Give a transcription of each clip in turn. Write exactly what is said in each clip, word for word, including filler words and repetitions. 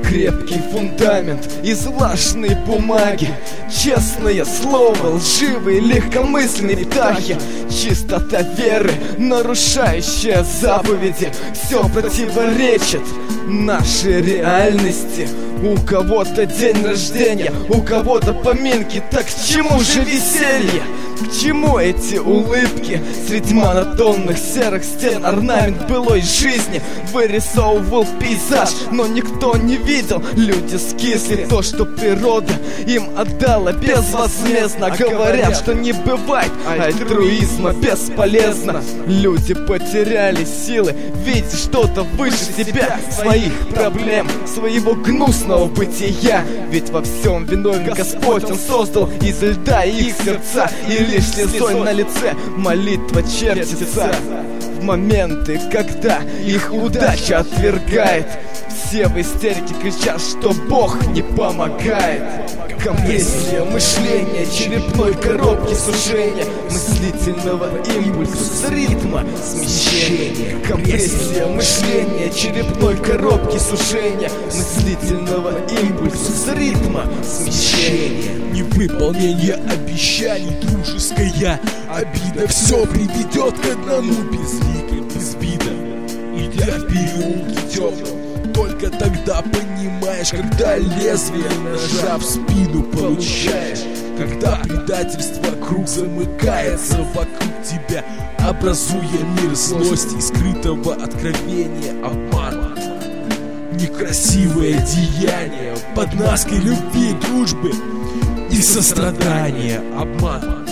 Крепкий фундамент из влажной бумаги, честное слово, лживые легкомысленные птахи. Чистота веры, нарушающая заповеди, все противоречит нашей реальности. У кого-то день рождения, у кого-то поминки, так к чему же веселье? К чему эти улыбки? Среди монотонных серых стен орнамент былой жизни вырисовывал пейзаж, но никто не видел. Люди скисли, то, что природа им отдала безвозмездно. Говорят, что не бывает альтруизма, бесполезно. Люди потеряли силы видеть что-то выше себя, своих проблем, своего гнусного бытия. Ведь во всем виновен Господь, Он создал из льда их сердца, и лишь слезой на лице молитва чертится. В моменты, когда их удача отвергает, все в истерике кричат, что Бог не помогает. Компрессия мышления, черепной коробки сужения, мыслительного импульса с ритма смещения. Компрессия мышления, черепной коробки сужения, мыслительного импульса с ритма смещения. Невыполнение обещаний, дружеская обида, все приведет к одному безликой, без вида. Идя в переулке темном, только тогда понимаешь, когда лезвие ножа в спину получаешь, когда предательство круг замыкается вокруг тебя, образуя мир злости, скрытого откровения, обмана. Некрасивое деяние под маской любви, дружбы и сострадания, обман.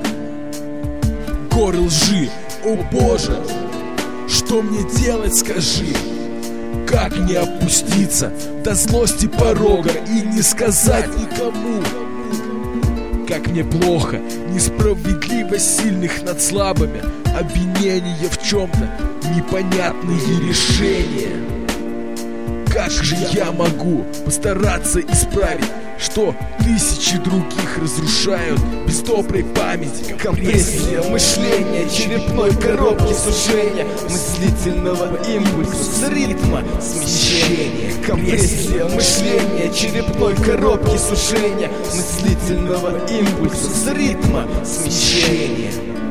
Горы лжи, о Боже, что мне делать, скажи? Как не опуститься до злости порога и не сказать никому? Как мне плохо, несправедливость сильных над слабыми, обвинения в чем-то, непонятные решения. Как же я могу постараться исправить, что тысячи других разрушают без доброй памяти? Компрессия мышления, черепной коробки сужения, мыслительного импульса с ритма смещения. Компрессия мышления, черепной коробки сужения, мыслительного импульса с ритма смещения.